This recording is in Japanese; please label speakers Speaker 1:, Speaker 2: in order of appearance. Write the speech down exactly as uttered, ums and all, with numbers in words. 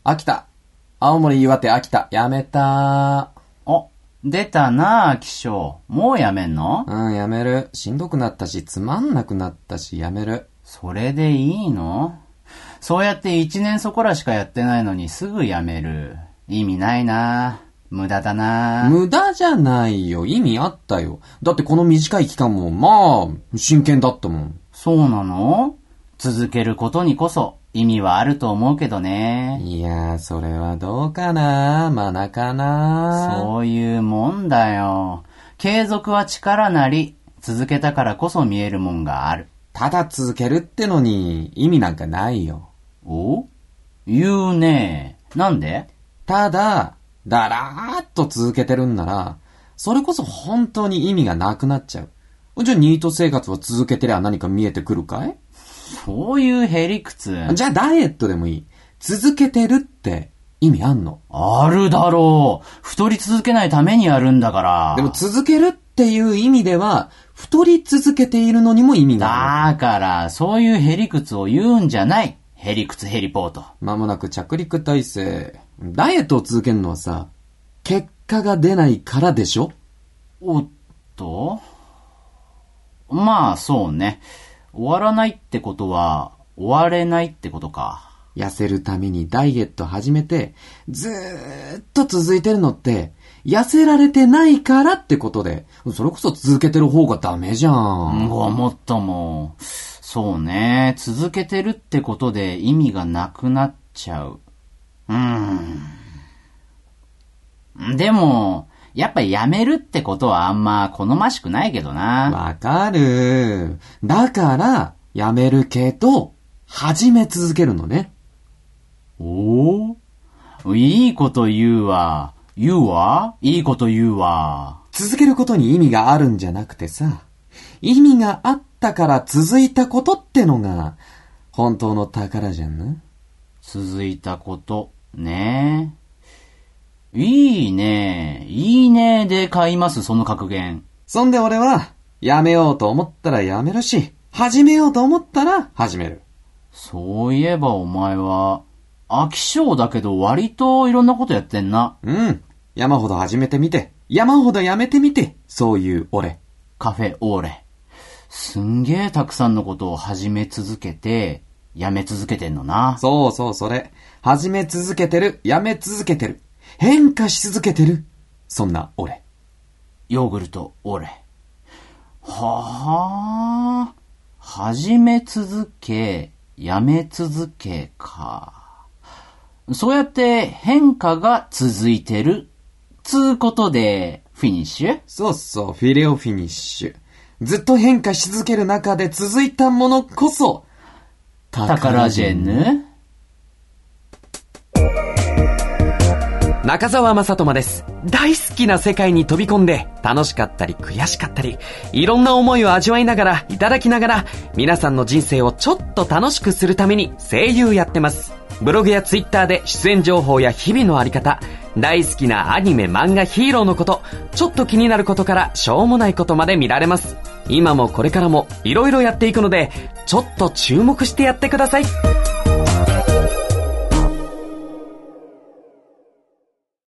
Speaker 1: 秋田。青森、岩手、秋田。やめた。
Speaker 2: お、出たなあ、気象。もうやめんの？
Speaker 1: うん、やめる。しんどくなったし、つまんなくなったし、やめる。
Speaker 2: それでいいの？そうやって一年そこらしかやってないのにすぐやめる。意味ないな。無駄だな。
Speaker 1: 無駄じゃないよ。意味あったよ。だってこの短い期間も、まあ、真剣だったもん。
Speaker 2: そうなの？続けることにこそ意味はあると思うけどね。
Speaker 1: いや、それはどうかな。まだかな。
Speaker 2: そういうもんだよ。継続は力なり、続けたからこそ見えるもんがある。
Speaker 1: ただ続けるってのに意味なんかないよ。
Speaker 2: お？言うね。なんで？
Speaker 1: ただ、だらーっと続けてるんなら、それこそ本当に意味がなくなっちゃう。じゃあニート生活を続けてりゃ何か見えてくるかい？
Speaker 2: そういうへりくつ。
Speaker 1: じゃあダイエットでもいい。続けてるって意味あんの？
Speaker 2: あるだろう。太り続けないためにやるんだから。
Speaker 1: でも続けるっていう意味では、太り続けているのにも意味がある。
Speaker 2: だから、そういうへりくつを言うんじゃない。へりくつヘリポート。
Speaker 1: まもなく着陸体制。ダイエットを続けるのはさ、結果が出ないからでしょ？
Speaker 2: おっと？まあ、そうね。終わらないってことは、終われないってことか。
Speaker 1: 痩せるためにダイエット始めて、ずーっと続いてるのって、痩せられてないからってことで、それこそ続けてる方がダメじゃん。
Speaker 2: ごもっとも。そうね。続けてるってことで意味がなくなっちゃう。うーん。でも、やっぱやめるってことはあんま好ましくないけどな。
Speaker 1: わかる。だから、やめるけど、始め続けるのね。
Speaker 2: おお？いいこと言うわ。言うわ？いいこと言うわ。
Speaker 1: 続けることに意味があるんじゃなくてさ、意味があったから続いたことってのが、本当の宝じゃんな。
Speaker 2: 続いたこと、ねえ。いいね。いいねで買います、その格言。
Speaker 1: そんで俺は、やめようと思ったらやめるし、始めようと思ったら始める。
Speaker 2: そういえばお前は、飽き性だけど割といろんなことやってんな。
Speaker 1: うん。山ほど始めてみて、山ほどやめてみて、そういう俺。
Speaker 2: カフェオーレ。すんげえたくさんのことを始め続けて、やめ続けてんのな。
Speaker 1: そうそう、それ。始め続けてる、やめ続けてる。変化し続けてる。そんな俺。
Speaker 2: ヨーグルトオーレ。はあ。始め続け、やめ続けか。そうやって変化が続いてる。つうことで、フィニッシュ？
Speaker 1: そうそう、フィレオフィニッシュ。ずっと変化し続ける中で続いたものこそ、
Speaker 2: 宝ジェンヌ？
Speaker 3: 中澤正人です。大好きな世界に飛び込んで、楽しかったり悔しかったり、いろんな思いを味わいながら、いただきながら、皆さんの人生をちょっと楽しくするために声優やってます。ブログやツイッターで出演情報や日々のあり方、大好きなアニメ、漫画、ヒーローのこと、ちょっと気になることからしょうもないことまで見られます。今もこれからもいろいろやっていくので、ちょっと注目してやってください。